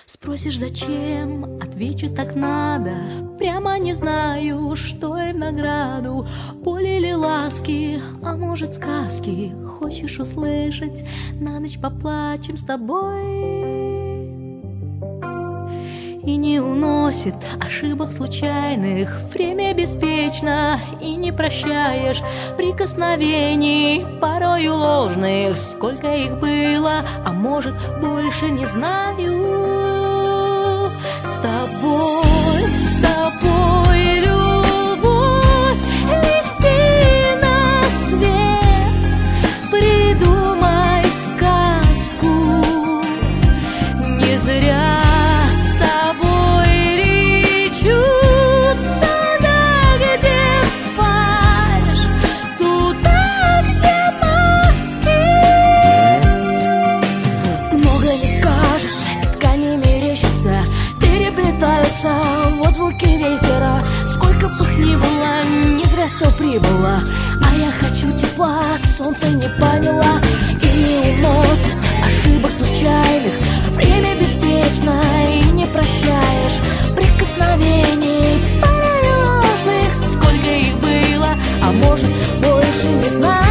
Спросишь, зачем? Отвечу, так надо. Прямо не знаю, что им награду. Поле или ласки, а может сказки. Хочешь услышать? На ночь поплачем с тобой. И не уносит ошибок случайных. Время беспечно, и не прощаешь прикосновений, порою ложных. Сколько их было, а может, больше не знаю. С тобой, любовь, лети на свет, придумай сказку. Не зря вот звуки ветера, сколько бы их ни было, не зря все прибыло. А я хочу тепла, солнце не поняла. И не уносит ошибок случайных. Время беспечно, и не прощаешь прикосновений порожных. Сколько их было, а может, больше не знаю.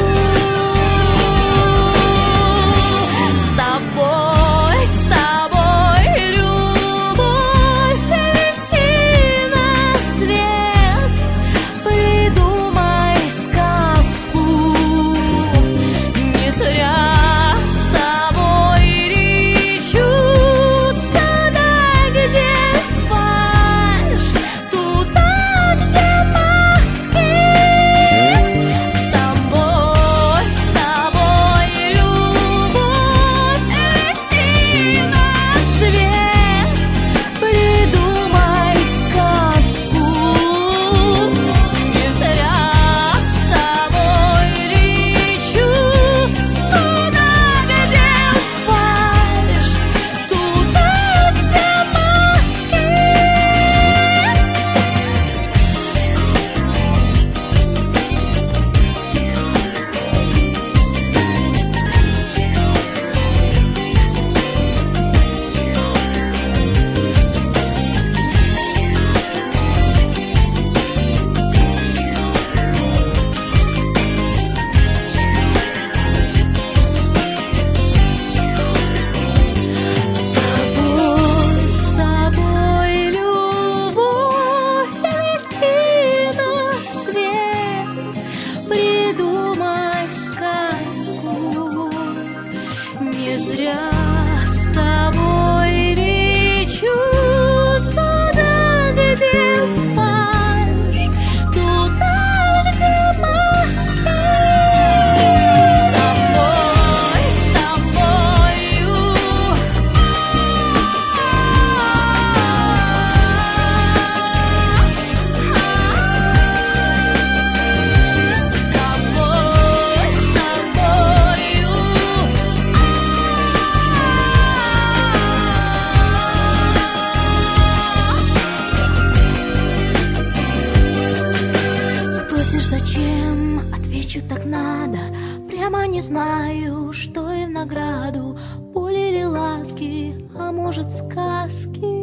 Не зря с тобой лечу туда, где фальшь, туда, где маски. С тобою. Зачем? Отвечу, так надо. Прямо не знаю, что и в награду. Поле или ласки, а может, сказки.